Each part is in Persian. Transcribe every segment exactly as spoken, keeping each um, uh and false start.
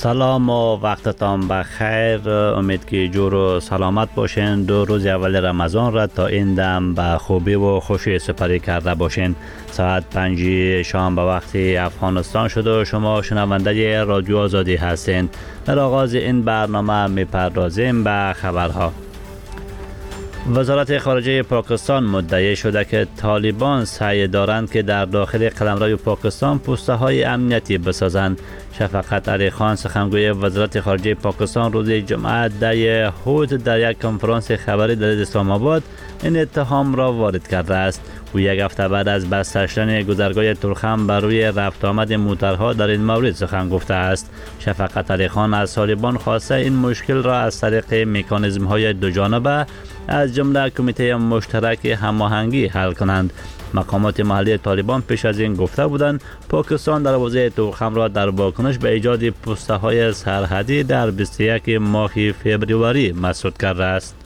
سلام و وقتتان بخیر. امید که جور و سلامت باشین. دو روز اول رمضان را تا این دم به خوبی و خوشی سپری کرده باشین. ساعت پنج شام به وقت افغانستان شده و شما شنونده رادیو آزادی هستین. در آغاز این برنامه میپردازیم به خبرها. وزارت خارجه پاکستان مدعی شده که طالبان سعی دارند که در داخل قلمرو پاکستان پوسته های امنیتی بسازند. شفقت علی خان سخنگوی وزارت خارجه پاکستان روز جمعه ده هود در یک کنفرانس خبری در اسلام آباد این اتهام را وارد کرده است. او یک هفته بعد از بسته شدن گذرگاه تورخم بر روی رفت آمد موترها در این مورد سخن گفته است. شفقت علی خان از طالبان خواسته این مشکل را از طریق مکانیزم های دو جانبه از جمله کمیته مشترک هماهنگی حل کنند. مقامات محلی طالبان پیش از این گفته بودند پاکستان دروازه تورخم را در واکنش به ایجاد پوسته های سرحدی در بیست و یک ماه فوریه مسدود کرده است.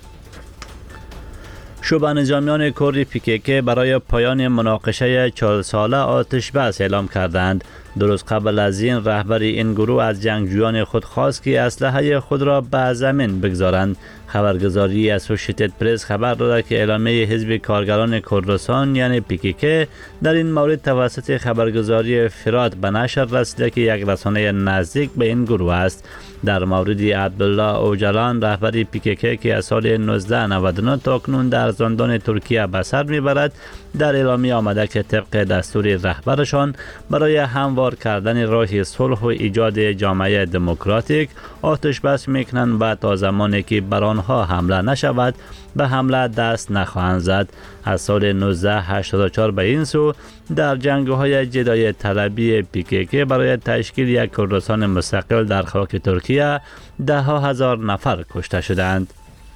شورای نظامیان کردی پی کی کی برای پایان مناقشه چهل ساله آتش بس اعلام کردند. دو روز قبل از این رهبر این گروه از جنگجویان خود خواست که اسلحه خود را به زمین بگذارند. خبرگزاری اسوسییتد پرس خبر داده که اعلامیه حزب کارگران کردستان یعنی پی کی کی در این مورد توسط خبرگزاری فرات به نشر رسیده که یک رسانه نزدیک به این گروه است. در مورد عبدالله اوجلان رهبر پی کی کی که از سال نوزده نود و نه تا کنون در زندان ترکیه به سر میبرد در اعلامیه آمده که طبق دستور رهبرشان برای هموار کردن راه صلح و ایجاد جامعه دموکراتیک آتش بس میکنند و تا زمانی که بر آنها حمله نشود به حمله دست نخواهند زد. از سال نوزده هشتاد و چهار به این سو در جنگ‌های جدای طلبی پی کی کی برای تشکیل یک کردستان مستقل در خاک ترکیه ده ها هزار نفر کشته شدند.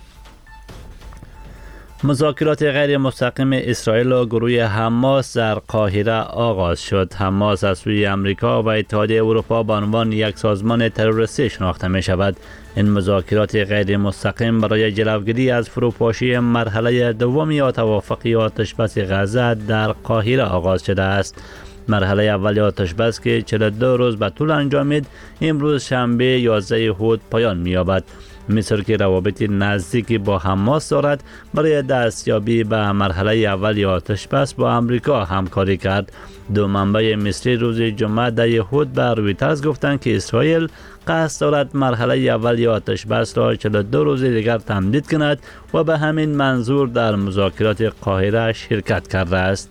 مذاکرات غیر مستقیم اسرائیل و گروه حماس در قاهره آغاز شد. حماس از سوی امریکا و اتحادیه اروپا به عنوان یک سازمان تروریستی شناخته می شود. این مذاکرات غیر مستقیم برای جلوگیری از فروپاشی مرحله دوم یا توافق آتش بس غزه در قاهره آغاز شده است. مرحله اول آتش بس که چهل و دو روز به طول انجامید امروز شنبه یازده هود پایان می‌یابد. مصر که روابط نزدیکی با حماس دارد برای دستیابی به مرحله اول آتش بس با امریکا همکاری کرد. دو منبع مصری روز جمعه ده یهود به رویترز گفتند که اسرائیل قصد دارد مرحله اول آتش بس را چهل و دو روز دیگر تمدید کند و به همین منظور در مذاکرات قاهره شرکت کرده است.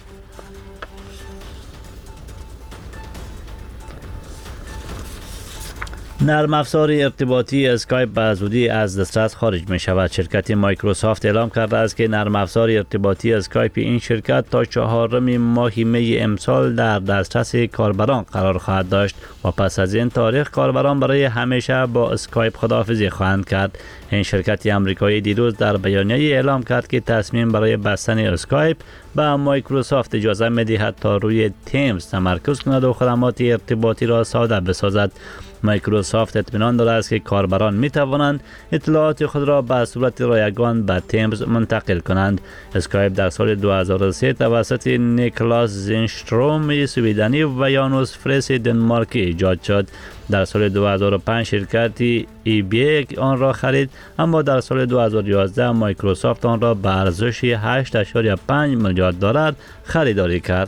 نرم افزار ارتباطی اسکایپ به زودی از دسترس خارج می شود. شرکت مایکروسافت اعلام کرده است که نرم افزار ارتباطی اسکایپ این شرکت تا چهارم ماه می امسال در دسترس کاربران قرار خواهد داشت و پس از این تاریخ کاربران برای همیشه با اسکایپ خداحافظی خواهند کرد. این شرکت آمریکایی دیروز در بیانیه اعلام کرد که تصمیم برای بستن اسکایپ به مایکروسافت اجازه می دهد تا روی تیمز تمرکز کند و خدمات ارتباطی را ساده بسازد. مایکروسافت اطمینان دارد است که کاربران می توانند اطلاعات خود را به صورت رایگان به تیمز منتقل کنند. اسکایپ در سال دو هزار و سه توسط نیکلاس زینشتروم سویدنی و یانوس فریس دنمارکی ایجاد شد. در سال دو هزار و پنج شرکتی ای بی آن را خرید، اما در سال دو هزار و یازده مایکروسافت آن را به ارزش هشت اشاریه پنج میلیارد دلار خریداری کرد.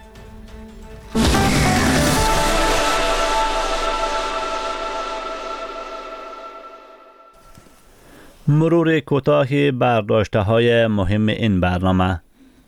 مرور کوتاهی بر داشته‌های مهم این برنامه.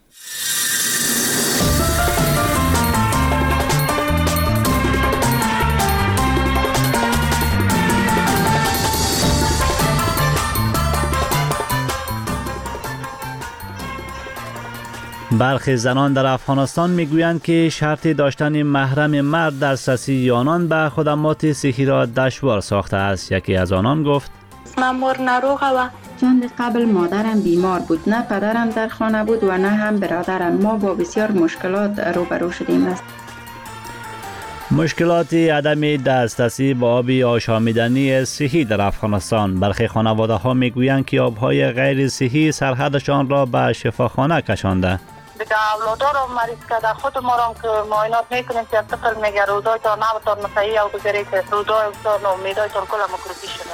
برخی زنان در افغانستان میگویند که شرط داشتن محرم مرد دسترسی آنان به خدمات صحی را دشوار ساخته است. یکی از آنان گفت: من مور نروغه و چند قبل مادرم بیمار بود، نه پدرم در خانه بود و نه هم برادرم. ما با بسیار مشکلات روبرو شدیم است. مشکلات عدم دسترسی به آب آشامیدنی صحی در افغانستان. برخی خانواده ها میگویند که آبهای غیر صحی سرحدشان را به شفاخانه کشانده. دیگه اولادا رو مریض کرده، خود ما رو که معاینات میکنیم که اتصال میگه روزایتان نبتان مسیح او بگیری که روزایتان و امیدایتان کل مکروبی شده.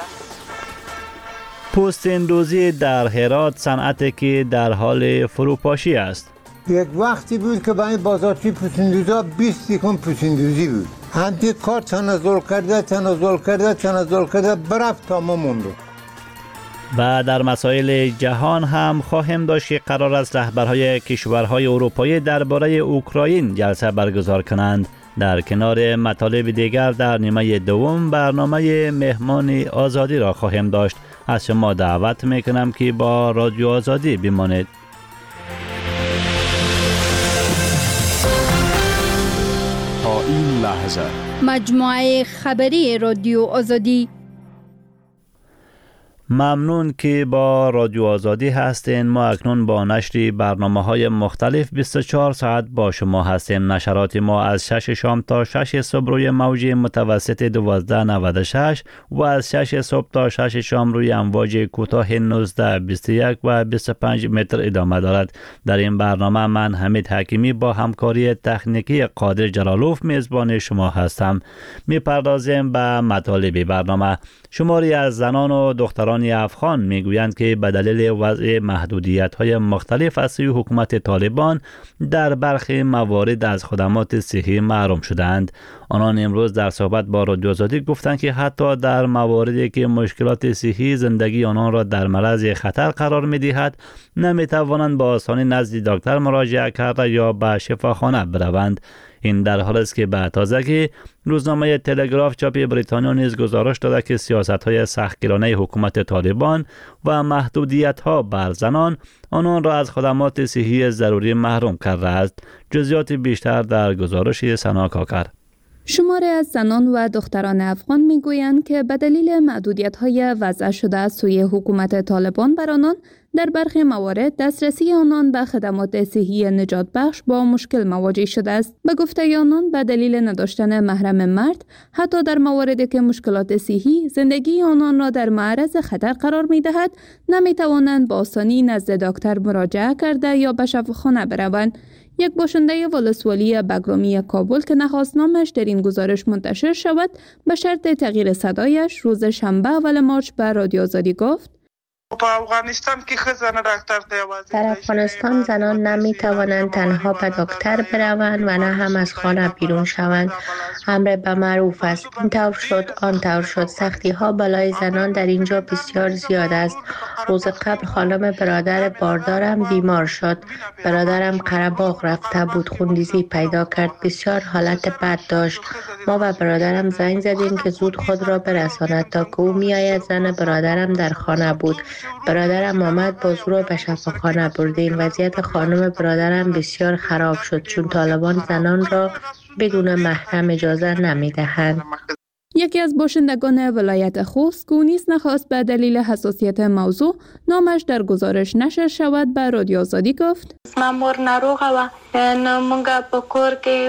پوست اندوزی در هرات صنعتی که در حال فروپاشی است. یک وقتی بود که برای بازارچی پوست‌اندوزا بیست یکم پوست‌اندوزی بود. همتی کار تنزل کرده تنزل کرده تنزل کرده برفت تا ما موندو. و در مسائل جهان هم خواهیم داشت که قرار است رهبرهای کشورهای اروپایی درباره اوکراین جلسه برگزار کنند. در کنار مطالب دیگر در نیمه دوم برنامه مهمان آزادی را خواهیم داشت. از شما دعوت میکنم که با رادیو آزادی بمانید. تا این لحظه مجموعه خبری رادیو آزادی. ممنون که با رادیو آزادی هستین. ما اکنون با نشر برنامه های مختلف بیست و چهار ساعت با شما هستیم. نشرات ما از شش شام تا شش صبح روی موج متوسط دوازده نود و شش و از شش صبح تا شش شام روی امواج کوتاه نوزده بیست و یک و بیست و پنج متر ادامه دارد. در این برنامه من حمید حکیمی با همکاری تکنیکی قادر جلالوف میزبان شما هستم. میپردازیم به مطالب برنامه. شماری از زنان و دختران افغان میگویند که به دلیل وضع محدودیت‌های مختلف از سوی حکومت طالبان در برخی موارد از خدمات صحی محروم شدند. آنان امروز در صحبت با رادیو آزادی گفتند که حتی در مواردی که مشکلات صحی زندگی آنان را در معرض خطر قرار می‌دهد نمی‌توانند با آسانی نزد دکتر مراجعه کرده یا به شفاخانه بروند. این در حالی است که به تازگی روزنامه تلگراف چاپی بریتانیا نیز گزارش داده که سیاست‌های سختگیرانه حکومت طالبان و محدودیت‌ها بر زنان آنان را از خدمات صحی ضروری محروم کرده است. جزئیات بیشتر در گزارش سنا کاکر. شماری از زنان و دختران افغان میگویند که به دلیل محدودیت‌های وضع شده از سوی حکومت طالبان بر آنان در برخی موارد دسترسی آنان به خدمات صحی نجات بخش با مشکل مواجه شده است. به گفته آنان به دلیل نداشتن محرم مرد حتی در مواردی که مشکلات صحی زندگی آنان را در معرض خطر قرار می دهد نمی توانند با آسانی نزد دکتر مراجعه کرده یا به شفاخانه بروند. یک باشنده ولسوالی بگرامی کابل که نخواست نامش در این گزارش منتشر شود به شرط تغییر صدایش روز شنبه اول مارچ به رادیو آزادی گفت: در افغانستان زنان نمی توانند تنها به دکتر بروند و نه هم از خانه بیرون شوند. امر به معروف است. این طور شد آن طور شد. سختی ها بالای زنان در اینجا بسیار زیاد است. روز قبل خانم برادر باردارم بیمار شد. برادرم قره‌باغ رفته بود، خونریزی پیدا کرد، بسیار حالت بد داشت. ما و برادرم زنگ زدیم که زود خود را برساند تا که او میآید. زن برادرم در خانه بود. برادرم آمد، بازو را به شفاخانه بردیم. وضعیت خانم برادرم بسیار خراب شد چون طالبان زنان را بدون محرم اجازه نمی دهند. یکی از باشندگان ولایت خوست که نیز نخواست به دلیل حساسیت موضوع نامش در گزارش نشر شود به رادیو آزادی گفت: من مور ناروغه و منگا بکور که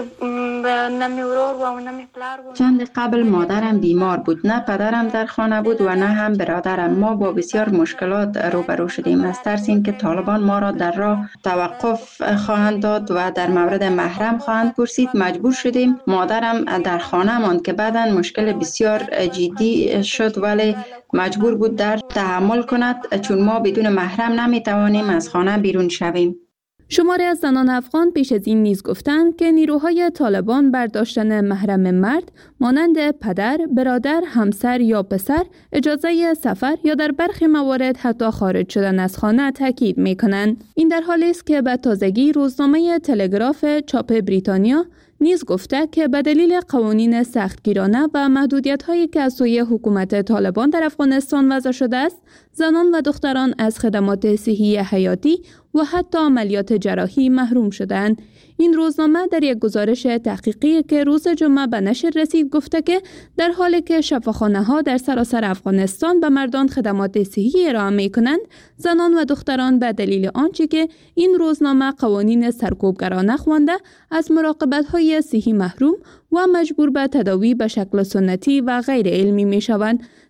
نمی ورور و نمی پلار بود. چند قبل مادرم بیمار بود، نه پدرم در خانه بود و نه هم برادرم. ما با بسیار مشکلات روبرو شدیم. از ترس اینکه طالبان ما را در راه توقف خواهند داد و در مورد محرم خواهند پرسید مجبور شدیم مادرم در خانه ماند که بعداً مشکل بسیار جدی شد، ولی مجبور بود در تحمل کند چون ما بدون محرم نمی توانیم از خانه بیرون شویم. شماری از زنان افغان پیش از این نیز گفتند که نیروهای طالبان برداشتن محرم مرد مانند پدر، برادر، همسر یا پسر اجازه سفر یا در برخی موارد حتی خارج شدن از خانه تاکید می کنند. این در حالی است که به تازگی روزنامه تلگراف چاپ بریتانیا نیز گفته که به دلیل قوانین سختگیرانه و محدودیت‌هایی که از سوی حکومت طالبان در افغانستان وضع شده است، زنان و دختران از خدمات صحی حیاتی و حتی عملیات جراحی محروم شدند. این روزنامه در یک گزارش تحقیقی که روز جمعه به نشر رسید گفته که در حالی که شفاخانه‌ها در سراسر افغانستان به مردان خدمات صحی ارائه می‌کنند، زنان و دختران به دلیل آنچه که این روزنامه قوانین سرکوبگرانه خوانده از مراقبت‌های صحی محروم و مجبور به تداوی به شکل سنتی و غیر علمی می‌شوند.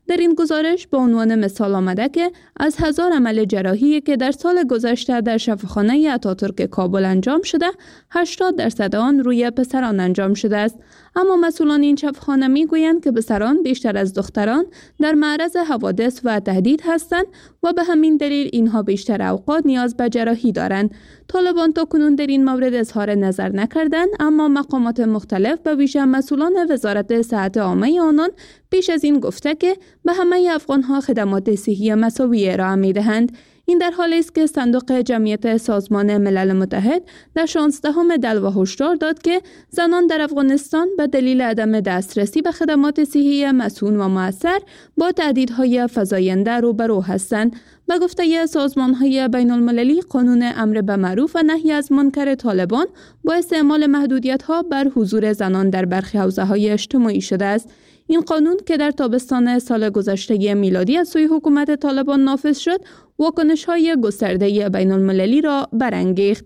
در این گزارش به عنوان مثال آمده که از هزار عمل جراحی که در سال گذشته در شفاخانه اتاتورک کابل انجام شده، هشتاد درصد آن روی پسران انجام شده است. اما مسئولان این شفاخانه میگویند که پسران بیشتر از دختران در معرض حوادث و تهدید هستند و به همین دلیل اینها بیشتر اوقات نیاز به جراحی دارند. طالبان تا کنون در این مورد اظهار نظر نکردند، اما مقامات مختلف به ویژه مسئولان وزارت صحت عامه آنان پیش از این گفته که به همه افغانها خدمات صحی مساوی ارائه می‌دهند. این در حالی است که صندوق جمعیت سازمان ملل متحد در شانزدهم دلو هشدار داد که زنان در افغانستان به دلیل عدم دسترسی به خدمات صحی مسئول و مؤثر با تهدیدهای فزاینده روبرو هستند. به گفته سازمان‌های بین‌المللی، قانون امر به معروف و نهی از منکر طالبان با استعمال محدودیت‌ها بر حضور زنان در برخی حوزه‌های اجتماعی شده است. این قانون که در تابستان سال گذشته میلادی از سوی حکومت طالبان نافذ شد، واکنش‌های گسترده بین‌المللی را برانگیخت.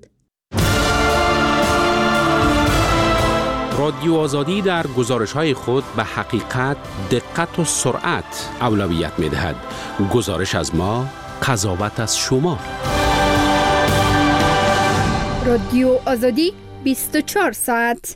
رادیو آزادی در گزارش‌های خود به حقیقت، دقت و سرعت اولویت می‌دهد. گزارش از ما، قضاوت از شما. رادیو آزادی بیست و چهار ساعت.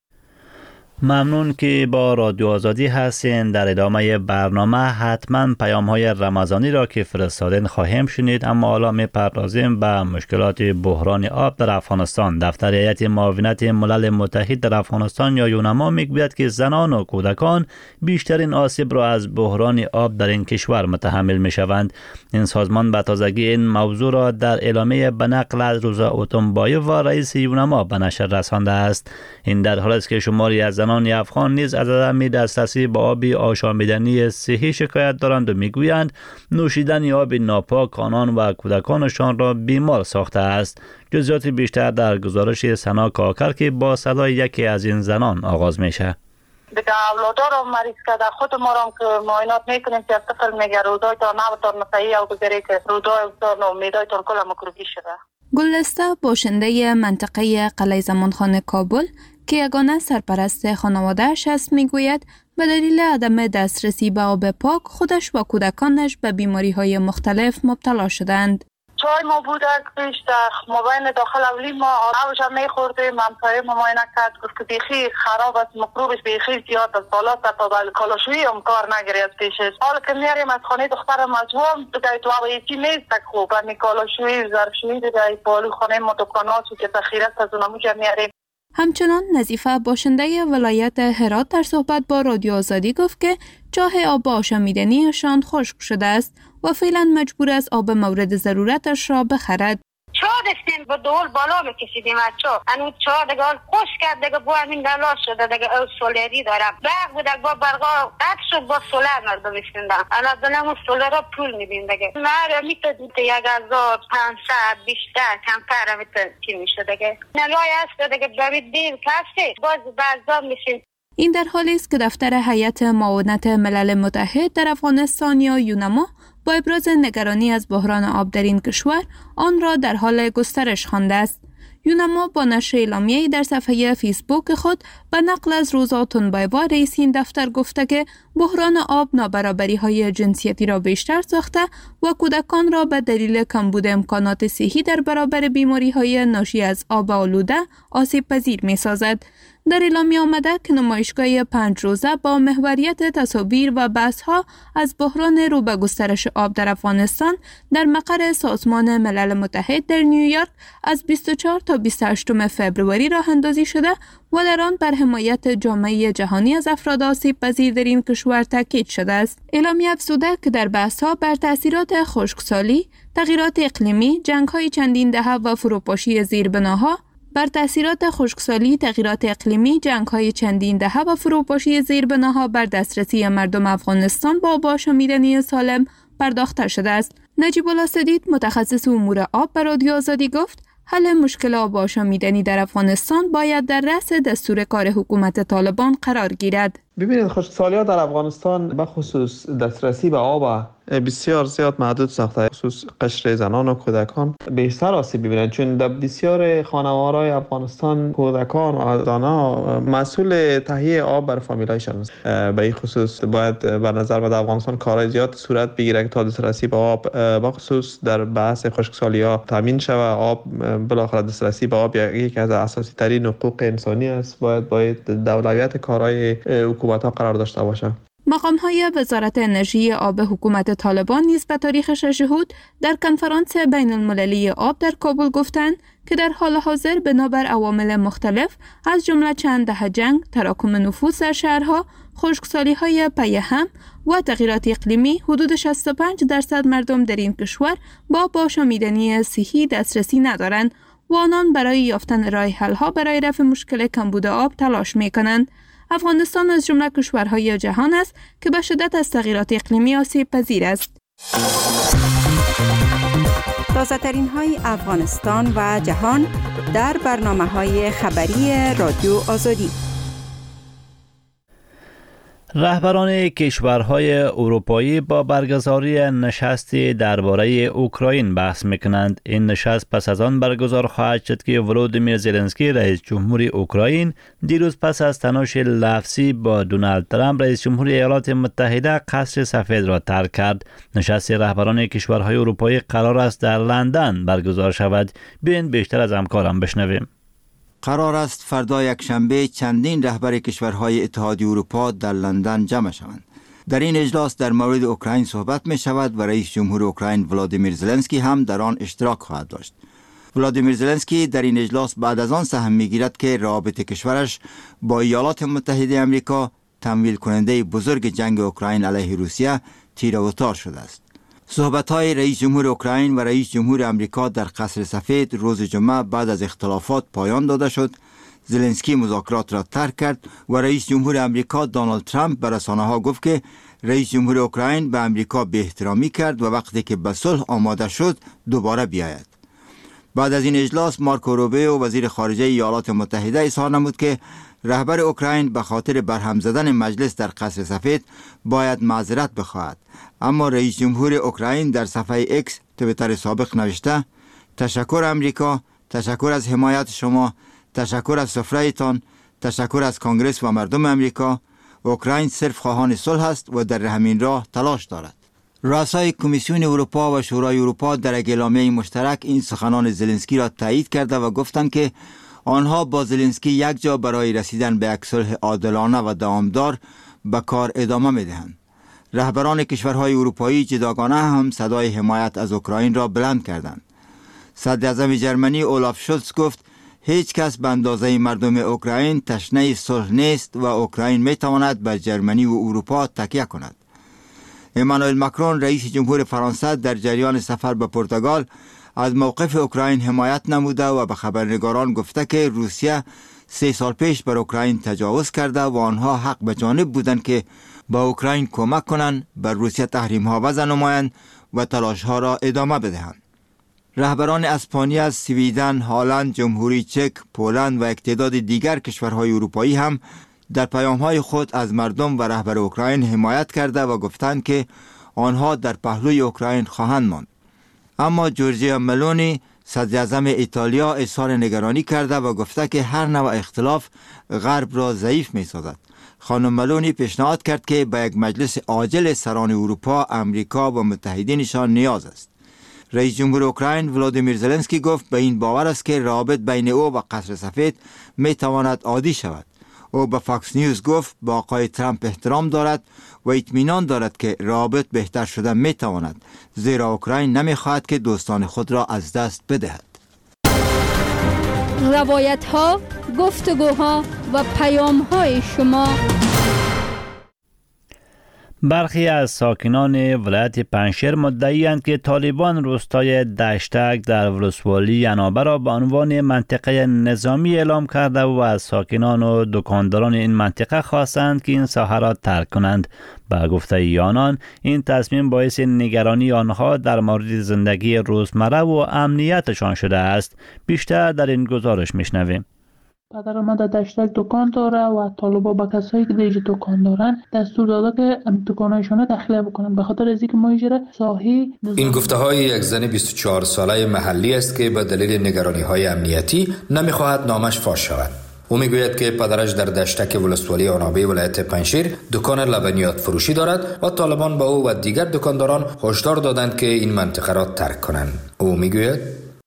ممنون که با رادیو آزادی هستین. در ادامه برنامه حتما پیام های رمضانی را که فرستادین خواهیم شنید، اما حالا میپردازیم به مشکلات بحران آب در افغانستان. دفتر هیئت معاونت ملل متحد در افغانستان یا یونما میگوید که زنان و کودکان بیشترین آسیب را از بحران آب در این کشور متحمل میشوند. این سازمان به تازگی این موضوع را در اعلامیه به نقل از روزا اوتونبایوف و رئیس یونما به نشر رسانده است. این در حالی است که شماری از زنان افغان نیز از عدم دسترسی به آب آشامیدنی صحی شکایت دارند و میگویند نوشیدن آب ناپاک آنان و کودکانشان را بیمار ساخته است. جزئیات بیشتر در گزارش سنا کاکر که با صدای یکی از این زنان آغاز میشه. دیگه اولادا رو مریض کرده، خود ما رو که معاینات میکنیم که طفل میگه رودای تا نبتار نفعی او بگیری که رودای افتار نومیدای تا کل مکروبی شده. گلدسته باشنده منطقه قلعه زمانخانه کابل که یگانه سرپرست خانواده‌اش است میگوید به دلیل عدم دسترسی به آب پاک خودش و کودکانش به بیماری‌های مختلف مبتلا شدند. چای ما بودک پیش در مابین داخل اولی ما آبش میخوردیم، همسایه ما معاینه کرد گفت که بیخی خراب است، مکروبش بیخی زیاد است، بالا تا تا کالاشویی هم کار نگیری از پیشش. حالا که میاریم از خانه دختر مجموعه دیگه تو آب یکی نیست تک خوب، می کالاشویی ظرفشویی دیگه بالو خانه ما دکاناتو که تخیرت از اونمو میاریم. همچنان نظیفه باشنده ولایت هرات در صحبت با رادیو آزادی گفت که چاه آب آشامیدنیشان خشک شده است و فعلا مجبور است آب مورد ضرورتش را بخرد. چاه داشتیم با دول بالا بکشیدیم از چاه، انو چاه دیگه خوش کرد دیگه بو همین دلا شده دیگه او سولری دارم برق بود با برقا قطع شد با سولر مردم بشندن انا دلمو سولر را پول میدیم دیگه مره میتونید یک هزار پانصد بیشتر کمتر میتونید چی میشه دیگه نلای هست دیگه برید دیر کسی باز برزا میشین. این در حالی است که دفتر هیئت معاونت ملل متحد در افغانستان یا یونما با ابراز نگرانی از بحران آب در این کشور آن را در حال گسترش خوانده است. یونما با نشر اعلامیه‌ای در صفحه فیسبوک خود به نقل از روزا اوتونبایوف رئیس این دفتر گفته که بحران آب نابرابری‌های جنسیتی را بیشتر ساخته و کودکان را به دلیل کمبود امکانات صحی در برابر بیماری‌های ناشی از آب آلوده آسیب پذیر می‌سازد. در اعلامیه آمده که نمایشگاه پنج روزه با محوریت تصاویر و بحث‌ها از بحران رو به گسترش آب در افغانستان در مقر سازمان ملل متحد در نیویورک از بیست و چهار تا بیست و هشت فوریه راه اندازی شده و در آن بر حمایت جامعه جهانی از افراد آسیب پذیر در این کشور تاکید شده است. اعلامیه افزوده که در بحث‌ها بر تأثیرات خشکسالی، تغییرات اقلیمی، جنگ‌های چندین دهه و فروپاشی زیربناها بر تأثیرات خشکسالی، تغییرات اقلیمی، جنگ‌های چندین دهه و فروپاشی زیربناها بر دسترسی مردم افغانستان با آب آشامیدنی سالم پرداخته شده است. نجیب الله سدید متخصص امور آب به رادیو آزادی گفت حل مشکل آب آشامیدنی در افغانستان باید در رأس دستور کار حکومت طالبان قرار گیرد. ببینید خشکسالی‌ها در افغانستان به خصوص دسترسی به آب بسیار زیاد محدود ساخته، خصوص قشر زنان و کودکان بیشتر آسیب می‌بینند، چون در بسیار خانوارهای افغانستان کودکان و زنان مسئول تهیه آب بر فامیلایشان است. به این خصوص باید به نظر من در افغانستان کارهای زیاد صورت بگیره تا دسترسی به آب به خصوص در بحث خشکسالی‌ها تامین شود. آب بالاخره دسترسی به آب یکی از اساسی ترین حقوق انسانی است، باید باید در اولویت کارهای حکومت‌ها قرار داشته باشه. مقام‌های وزارت انرژی آب حکومت طالبان نیز به تاریخ شش هود در کنفرانس بین المللی آب در کابل گفتند که در حال حاضر بنابر عوامل مختلف از جمله چند دهه جنگ، تراکم نفوس در شهرها، خشکسالی‌های پی هم و تغییرات اقلیمی، حدود شصت و پنج درصد مردم در این کشور با آشامیدنی صحی دسترسی ندارند و آنان برای یافتن راه حل‌ها برای رفع مشکل کمبود آب تلاش می‌کنند. افغانستان از جمله کشورهای جهان است که به شدت از تغییرات اقلیمی آسیب پذیر است. تازه ترین های افغانستان و جهان در برنامه های خبری رادیو آزادی. رهبران کشورهای اروپایی با برگزاری نشستی درباره اوکراین بحث میکنند. این نشست پس از آن برگزار خواهد شد که ولودیمیر زلنسکی رئیس جمهور اوکراین دیروز پس از تنش لفظی با دونالد ترامپ رئیس جمهور ایالات متحده قصر سفید را ترک کرد. نشست رهبران کشورهای اروپایی قرار است در لندن برگزار شود. بیاین بیشتر از همکارم بشنویم. قرار است فردا یکشنبه چندین رهبر کشورهای اتحادیه اروپا در لندن جمع شوند. در این اجلاس در مورد اوکراین صحبت می شود و رئیس جمهور اوکراین ولادیمیر زلنسکی هم در آن اشتراک خواهد داشت. ولادیمیر زلنسکی در این اجلاس بعد از آن سهم می گیرد که روابط کشورش با ایالات متحده آمریکا تمویل کننده بزرگ جنگ اوکراین علیه روسیه تیر و تار شده است. صحبت‌های رئیس جمهور اوکراین و رئیس جمهور آمریکا در قصر سفید روز جمعه بعد از اختلافات پایان داده شد. زلنسکی مذاکرات را ترک کرد و رئیس جمهور آمریکا دونالد ترامپ به رسانه‌ها گفت که رئیس جمهور اوکراین به آمریکا بی‌احترامی کرد و وقتی که به صلح آماده شد دوباره بیاید. بعد از این اجلاس مارکو روبیو وزیر خارجه ایالات متحده اظهار نمود که رهبر اوکراین به خاطر برهم زدن مجلس در قصر سفید باید معذرت بخواهد. اما رئیس جمهور اوکراین در صفحه ایکس توییتر سابق نوشته: تشکر آمریکا، تشکر از حمایت شما، تشکر از سفره‌تان، تشکر از کنگره و مردم آمریکا. اوکراین صرف خواهان صلح است و در همین راه تلاش دارد. رؤسای کمیسیون اروپا و شورای اروپا در اعلامیه مشترک این سخنان زلنسکی را تایید کرده و گفتند که آنها با زلنسکی یک جا برای رسیدن به یک صلح عادلانه و دوامدار به کار ادامه می‌دهند. رهبران کشورهای اروپایی جداگانه هم صدای حمایت از اوکراین را بلند کردند. صدراعظم جرمنی اولاف شولز گفت هیچ کس به اندازه مردم اوکراین تشنه صلح نیست و اوکراین میتواند بر جرمنی و اروپا تکیه کند. امانوئل ماکرون رئیس جمهور فرانسه در جریان سفر به پرتغال از موقف اوکراین حمایت نموده و به خبرنگاران گفته که روسیه سه سال پیش بر اوکراین تجاوز کرده و آنها حق به جانب بودند که با اوکراین کمک کنند، بر روسیه تحریم ها وضع نمایند و تلاش ها را ادامه بدهند. رهبران اسپانیا، سویدن، هلند، جمهوری چک، پولند و تعداد دیگر کشورهای اروپایی هم در پیام های خود از مردم و رهبر اوکراین حمایت کرده و گفتند که آنها در پهلوی اوکراین خواهند ماند. اما جورجیا ملونی صدراعظم ایتالیا اظهار نگرانی کرده و گفته که هر نوع اختلاف غرب را ضعیف می سازد. خانم ملونی پیشنهاد کرد که به یک مجلس عاجل سران اروپا، امریکا و متحدینشان نیاز است. رئیس جمهور اوکراین ولادیمیر زلنسکی گفت به این باور است که روابط بین او و قصر سفید می تواند عادی شود. او به فاکس نیوز گفت با آقای ترامپ احترام دارد و اطمینان دارد که روابط بهتر شدن می تواند، زیرا اوکراین نمی خواهد که دوستان خود را از دست بدهد. روایت ها، گفتگوها و پیام های شما. برخی از ساکنان ولایت پنجشیر مدعی‌اند که طالبان روستای دشتک در ولسوالی ینابه را به عنوان منطقه نظامی اعلام کرده و از ساکنان و دکانداران این منطقه خواستند که این ساحه را ترک کنند. به گفته آنان این تصمیم باعث نگرانی آنها در مورد زندگی روزمره و امنیتشان شده است. بیشتر در این گزارش میشنویم. پدر ما در دشتک دکان داره و طالبا با کسایی که دیگه دکان دارن دستور داده که دکانایشون تخلیه بکنن به خاطر از اینکه ما اینجا ساحی. این گفته های یک زن بیست و چهار ساله محلی است که به دلیل نگرانی های امنیتی نمیخواهد نامش فاش شود. او میگوید که پدرش در دشتک ولسوالی آنابه ولایت پنجشیر دکان لبنیات فروشی دارد و طالبان به او و دیگر دکانداران هشدار دادند که این منطقه را ترک کنند. او میگوید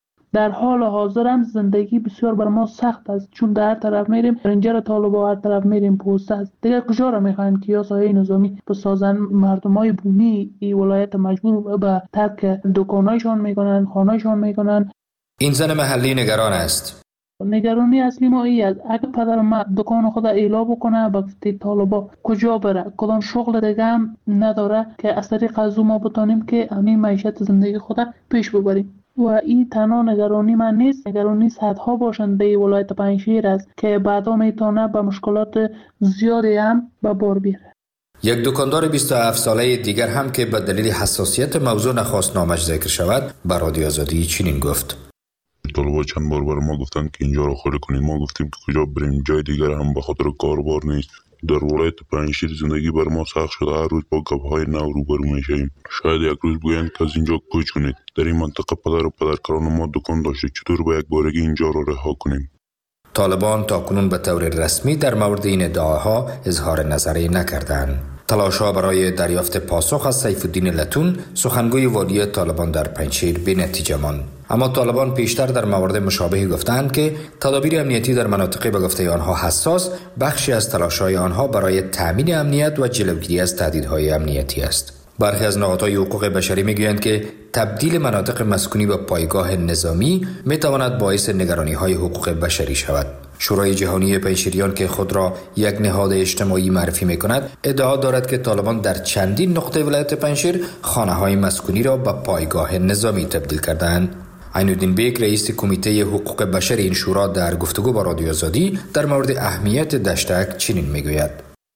در حال حاضر هم زندگی بسیار بر ما سخت است، چون در هر طرف میریم رنجر طالبا، هر طرف میریم پوسته است. دیگر کجا را میخواین که یا سایه نظامی بسازن؟ مردمای بومی این ولایت مجبور به ترک دکانایشان میکنن، خانهایشان میکنن. این زن محلی نگران است. نگرانی اصلی ما ای است اگه پدر ما دکان خود ایلا بکنه با طالبا کجا بره؟ کدام شغل دیگه هم نداره که از طریق از ما بتانیم که همین معیشت زندگی خود پیش ببریم. و این تنها نگرانی من نیست، نگرانی صدها باشنده ولایت پنجشیر است که بعدا میتونه به مشکلات زیادی هم به بار بیاره. یک دکاندار بیست و هفت ساله دیگر هم که به دلیل حساسیت موضوع نخواست نامش ذکر شود به رادیو آزادی چنین گفت: طالبا چند بار بر ما گفتن که اینجا رو خالی کنیم. ما گفتیم که کجا بریم، جای دیگر هم به خاطر کاربار نیست. در ولایت پنجشیر زندگی بر ما سخت شده، هر روز با گپ‌های نو روبرو میشیم. شاید یک روز بگویند که از اینجا کوچ کنید. در این منطقه پدر و پدرکاران ما دکان داشته، چطور به یک بارگی اینجا را رها کنیم؟ طالبان تاکنون به طور رسمی در مورد این ادعاها اظهار نظری نکردند. تلاش‌ها برای دریافت پاسخ از سیف الدین لتون، سخنگوی والی طالبان در پنجشیر، بی‌نتیجه ماند. اما طالبان پیشتر در موارد مشابهی گفتند که تدابیر امنیتی در مناطق به گفته آنها حساس بخشی از تلاش‌های آنها برای تامین امنیت و جلوگیری از تهدیدهای امنیتی است. برخی از نهادهای حقوق بشری میگویند که تبدیل مناطق مسکونی به پایگاه نظامی میتواند باعث نگرانی‌های حقوق بشری شود. شورای جهانی پنجشیریان که خود را یک نهاد اجتماعی معرفی می‌کند، ادعا دارد که طالبان در چندین نقطه ولایت پنجشیر خانه‌های مسکونی را به پایگاه نظامی تبدیل کردند. عین‌الدین بیگ رئیس کمیته حقوق بشر این شورا در گفتگو با رادیو آزادی در مورد اهمیت دشتک چنین میگوید: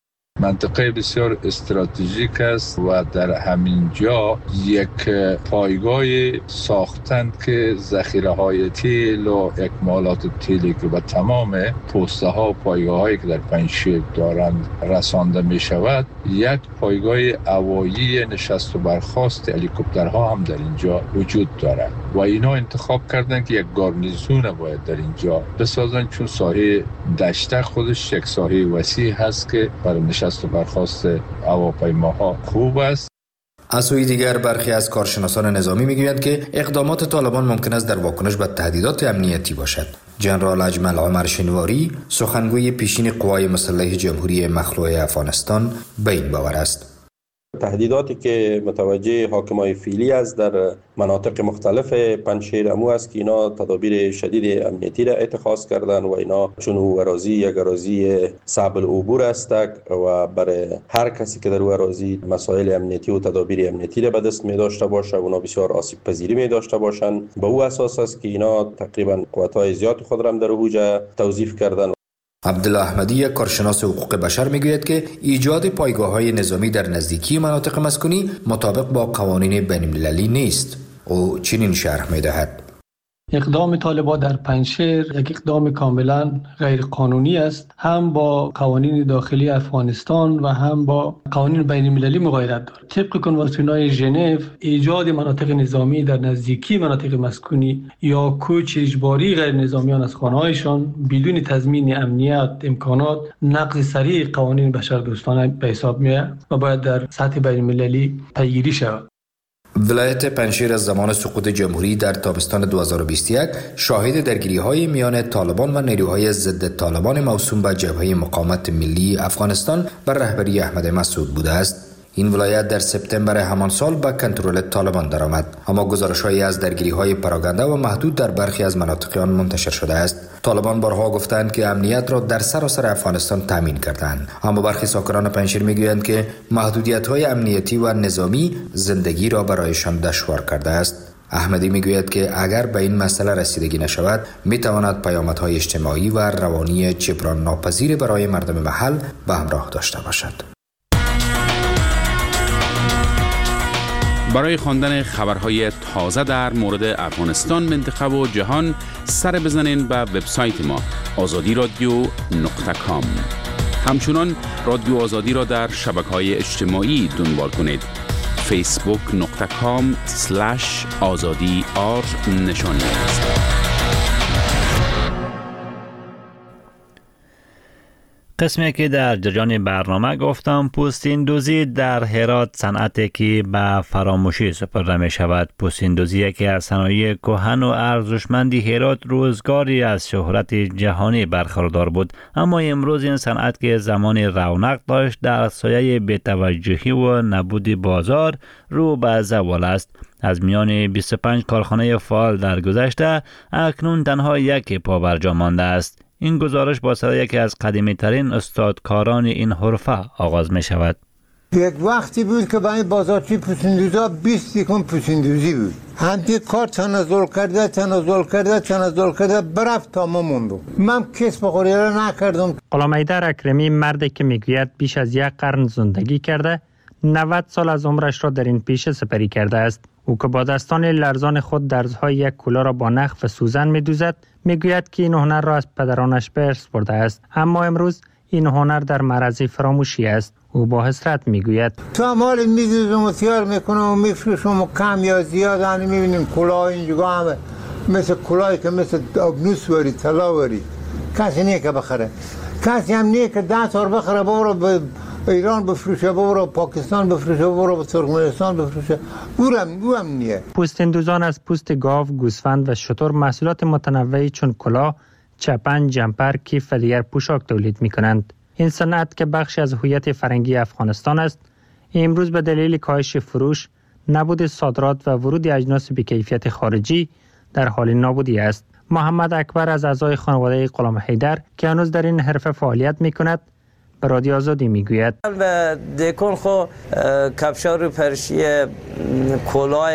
منطقه بسیار استراتژیک است و در همین جا یک پایگاه ساختند که ذخیره های تیل و اکمالات تیلی که به تمام پوسته ها و پایگاه هایی که در پنجشیر دارند رسانده می شود، یک پایگاه هوایی نشست و برخاست هلیکوپترها هم در اینجا وجود دارد و اینا انتخاب کردن که یک گارنیزون باید در اینجا بسازن، چون ساحه دشتک خودش یک ساحه وسیع هست که برای نشست و برخاست هواپیماها خوب است. از سوی دیگر برخی از کارشناسان نظامی میگویند که اقدامات طالبان ممکن است در واکنش به تهدیدات امنیتی باشد. جنرال اجمل عمر شنواری، سخنگوی پیشین قوای مسلح جمهوری مخلوع افغانستان، به این باور است: تهدیداتی که متوجه حاکمای فعلی است در مناطق مختلف پنجشیر امو است که اینا تدابیر شدید امنیتی را اتخاذ کردن و اینا چون او اراضی یک اراضی صعب العبور است و برای هر کسی که در او اراضی مسائل امنیتی و تدابیر امنیتی را به دست می داشته باشه اونا بسیار آسیب پذیری می داشته باشند. به او اساس است که اینا تقریبا قوت‌های زیاد خود را در اوج توظیف کردن. عبدالله احمدی، یک کارشناس حقوق بشر، میگوید که ایجاد پایگاه‌های نظامی در نزدیکی مناطق مسکونی مطابق با قوانین بین‌المللی نیست. او چنین شرح می‌دهد: اقدام طالبان در پنجشیر یک اقدام کاملا غیر قانونی است، هم با قوانین داخلی افغانستان و هم با قوانین بین المللی مغایرت دارد. طبق کنوانسیون‌های ژنو، ایجاد مناطق نظامی در نزدیکی مناطق مسکونی یا کوچ اجباری غیر نظامیان از خانه‌هایشان بدون تضمین امنیت امکانات نقض صریح قوانین بشردوستانه به حساب می‌آید و باید در سطح بین المللی پیگیری شود. ولایت پنجشیر از زمان سقوط جمهوری در تابستان دو هزار و بیست و یک شاهد درگیری‌های میان طالبان و نیروهای ضد طالبان موسوم به جبهه مقاومت ملی افغانستان بر رهبری احمد مسعود بوده است. این ولایت در سپتامبر همان سال به کنترل طالبان درآمد، اما گزارش‌هایی از درگیری‌های پراگنده و محدود در برخی از مناطق آن منتشر شده است. طالبان بارها گفتند که امنیت را در سراسر افغانستان تامین کردند، اما برخی ساکنان پنجشیر میگویند که محدودیت‌های امنیتی و نظامی زندگی را برایشان دشوار کرده است. احمدی میگوید که اگر به این مسئله رسیدگی نشود، میتواند پیامدهای اجتماعی و روانی جبران ناپذیر برای مردم محل به همراه داشته باشد. برای خواندن خبرهای تازه در مورد افغانستان، منطقه و جهان سر بزنین به وبسایت ما آزادی رادیو نقطه کام. همچنان رادیو آزادی را در شبکه‌های اجتماعی دنبال کنید. فیسبوک نقطه کام سلش آزادی آر نشان است. قسمی که در جریان برنامه گفتم، پوستین دوزی در هرات صنعتی که به فراموشی سپرده می شود. پوستین دوزی یکی از صنایع کهن و ارزشمندی هرات روزگاری از شهرت جهانی برخوردار بود، اما امروز این صنعت که زمانی رونق داشت در سایه بی‌توجهی و نبود بازار رو به زوال است. از میان بیست و پنج کارخانه فعال در گذشته اکنون تنها یک پا برجا مانده است. این گزارش با صدای یکی از قدیمی ترین استادکاران این حرفه آغاز می شود. یک وقتی بود که با این بازارچی پوسیندوزا بیست یکم پوسیندوزی بود. همتی کار تنزل کرده تنزل کرده تنزل کرده برفت تا ما موندم. من کسب خوری را نکردم. غلام حیدر اکرمی مردی که میگوید بیش از یک قرن زندگی کرده، نود سال از عمرش را در این پیشه سپری کرده است. او که با دستان لرزان خود درزهای یک کولا را با نخ و سوزن می‌دوزد، میگوید که این هنر را از پدرانش به ارث برده است، اما امروز این هنر در معرض فراموشی است. او با حسرت میگوید تا مال می‌دوزم و تیار میکنم و میفروشم و کم یا زیاد آنی میبینیم کلاه اینجا همه مثل کلاهی که مثل ابنوس وری طلا وری کسی نیه که بخره، کسی هم نیه که ده تار بخره برو به ایران بفروشه، برو پاکستان بفروشه، برو به ترکمنستان بفروشه. اونم اونم نیه. پوست‌اندوزان از پوست گاو، گوسفند و شتر محصولات متنوعی چون کلاه، چپن، جمپر، کیف و دیگر پوشاک تولید می‌کنند. این صنعت که بخشی از هویت فرهنگی افغانستان است، امروز به دلیل کاهش فروش، نبود صادرات و ورود اجناس بی‌کیفیت خارجی در حال نابودی است. محمد اکبر از اعضای خانواده غلام حیدر که هنوز در این حرفه فعالیت می‌کند، به رادیو آزادی میگوید به دکون خو کفشار پرشی کلاه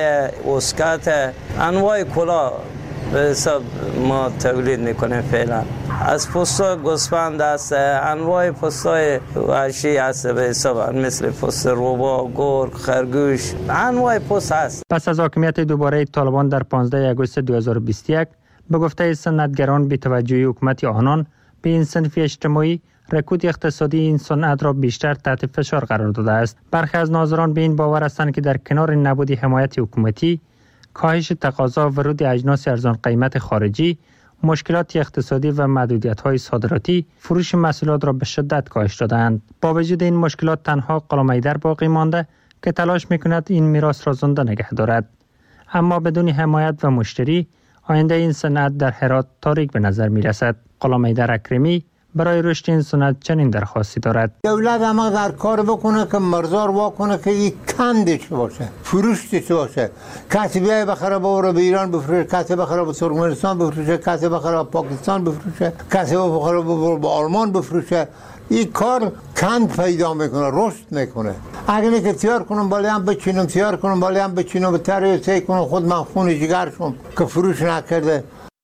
اسکات انواع کلاه به حساب ما تولید میکنیم فعلا. از پوست گوسفند است، انواع پوستای وحشی است به حساب مثل پوست روبا، گرگ، خرگوش، انواع پوست است. پس از حاکمیت دوباره طالبان در پانزده آگوست دو هزار و بیست و یک به گفته صنعتگران بی توجهی حکومت آنان به این صنف اجتماعی، رکود اقتصادی این صنعت را بیشتر تحت فشار قرار داده است. برخی از ناظران به این باور هستند که در کنار نبود حمایت حکومتی، کاهش تقاضا، ورود اجناس ارزان قیمت خارجی، مشکلات اقتصادی و محدودیت‌های صادراتی فروش محصولات را به شدت کاهش دادند. با وجود این مشکلات تنها غلام حیدر باقی مانده که تلاش می‌کند این میراث را زنده نگه دارد. اما بدون حمایت و مشتری، آینده این صنعت در هرات تاریک به نظر می‌رسد. غلام حیدر اکرمی برای رشد این صنعت چنین درخواستی دارد. دولت اما در کار بکنه که مرزار واکنه که این کندش باشه، فروشش باشه. کسی بیای بخره ببره به ایران بفروشه، کسی بخره به ترکمنستان بفروشه، کسی بخره به پاکستان بفروشه، کسی بخره ببره به آلمان بفروشه. این کار کند پیدا میکنه، رشد میکنه. اگر نه که تیار کنم بالا هم بچینم، تیار کنم بالا هم بچینم، به طریق سی کنم خود من خون جگر شم که فروش نکرده.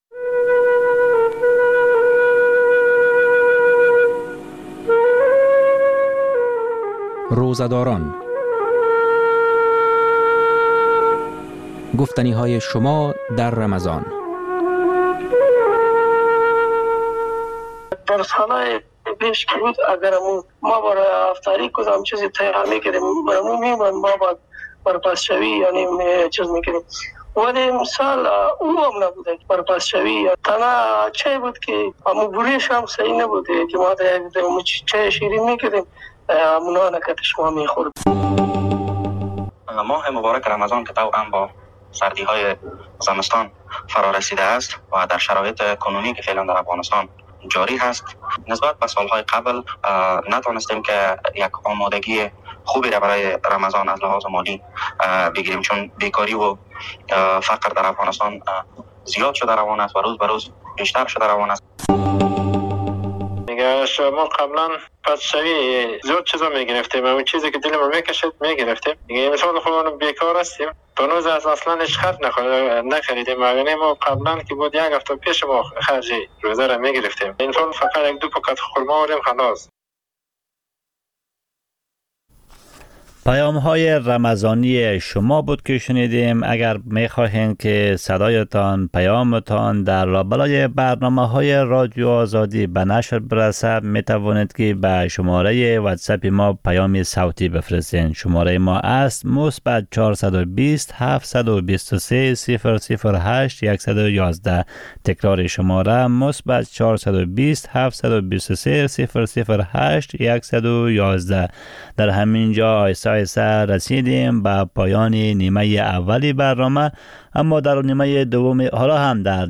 روزداران، گفتنی های شما در رمضان. در سالهای پیش که بود اگر ما برای افطاری کدام چیزی تیار میکردیم میمون ما باید برپس شوی یعنی چیز میکردیم، ولی امسال او هم نبوده برپس شوی. تنها چه بود که همون بوریش هم صحیح نبوده که ما در چه شیرین میکردیم امونا نکت شما میخورد. ماه مبارک رمضان که طبعا با سردی های زمستان فرا رسیده است و در شرایط کنونی که فعلا در افغانستان جاری هست، نسبت به سالهای قبل نتوانستیم که یک آمادگی خوبی را برای رمضان از لحاظ مالی بگیریم، چون بیکاری و فقر در افغانستان زیاد شده روان است و روز به روز بیشتر شده روان است. میگه شما قبلا پس شوی زیاد چیزا میگرفتیم، اون چیزی که دلمون میکشید میگرفتیم. میگه مثلا خودمون بیکار هستیم، هنوز از اصلا هیچ خرج نخریدیم. مگه ما قبلا که بود یک هفته پیش ما خرج روزه را میگرفتیم، این سال فقط یک دو پاکت خرما آوردیم خلاص. پیام های رمضانی شما بود که شنیدیم. اگر میخواهید که صدایتان، پیامتان در لابلای برنامه های رادیو آزادی به نشر برسد، میتوانید که به شماره واتساپ ما پیام صوتی بفرستین. شماره ما است مثبت چهارصد و بیست هفتصد و بیست و سه صفر صفر هشت صد و یازده. تکرار شماره مثبت چهارصد و بیست هفتصد و بیست و سه صفر صفر هشت صد و یازده. در همین جا آیسا رسیدیم به پایان نیمه اولی برنامه، اما در نیمه دوم حالا هم در